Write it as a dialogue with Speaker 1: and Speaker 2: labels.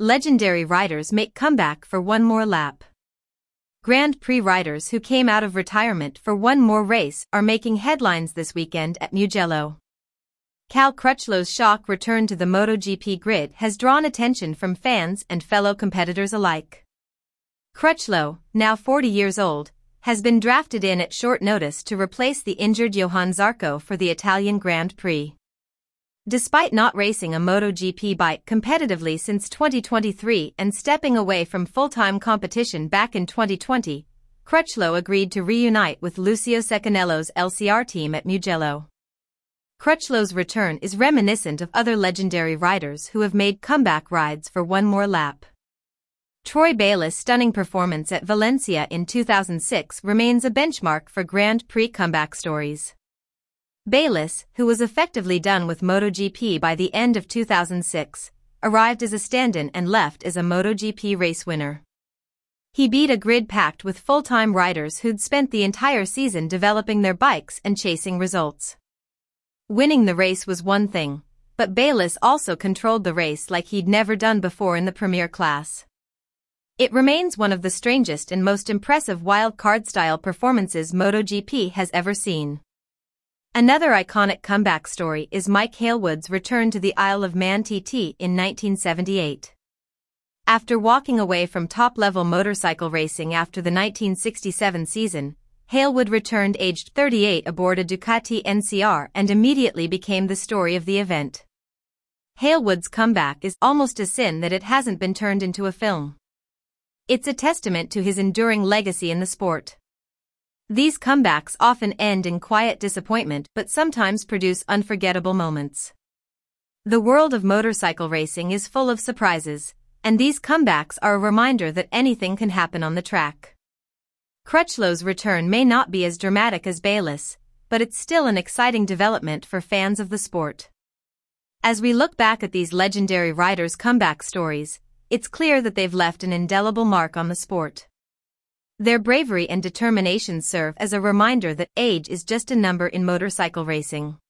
Speaker 1: legendary riders make comeback for one more lap. Grand Prix riders who came out of retirement for one more race are making headlines this weekend at Mugello. Cal Crutchlow's shock return to the MotoGP grid has drawn attention from fans and fellow competitors alike. Crutchlow, now 40 years old, has been drafted in at short notice to replace the injured Johann Zarco for the Italian Grand Prix. Despite not racing a MotoGP bike competitively since 2023 and stepping away from full-time competition back in 2020, Crutchlow agreed to reunite with Lucio Cecchinello's LCR team at Mugello. Crutchlow's return is reminiscent of other legendary riders who have made comeback rides for one more lap. Troy Bayliss' stunning performance at Valencia in 2006 remains a benchmark for Grand Prix comeback stories. Bayliss, who was effectively done with MotoGP by the end of 2006, arrived as a stand-in and left as a MotoGP race winner. He beat a grid packed with full-time riders who'd spent the entire season developing their bikes and chasing results. Winning the race was one thing, but Bayliss also controlled the race like he'd never done before in the Premier class. It remains one of the strangest and most impressive wild-card-style performances MotoGP has ever seen. Another iconic comeback story is Mike Hailwood's return to the Isle of Man TT in 1978. After walking away from top-level motorcycle racing after the 1967 season, Hailwood returned aged 38 aboard a Ducati NCR and immediately became the story of the event. Hailwood's comeback is almost a sin that it hasn't been turned into a film. It's a testament to his enduring legacy in the sport. These comebacks often end in quiet disappointment but sometimes produce unforgettable moments. The world of motorcycle racing is full of surprises, and these comebacks are a reminder that anything can happen on the track. Crutchlow's return may not be as dramatic as Bayliss, but it's still an exciting development for fans of the sport. As we look back at these legendary riders' comeback stories, it's clear that they've left an indelible mark on the sport. Their bravery and determination serve as a reminder that age is just a number in motorcycle racing.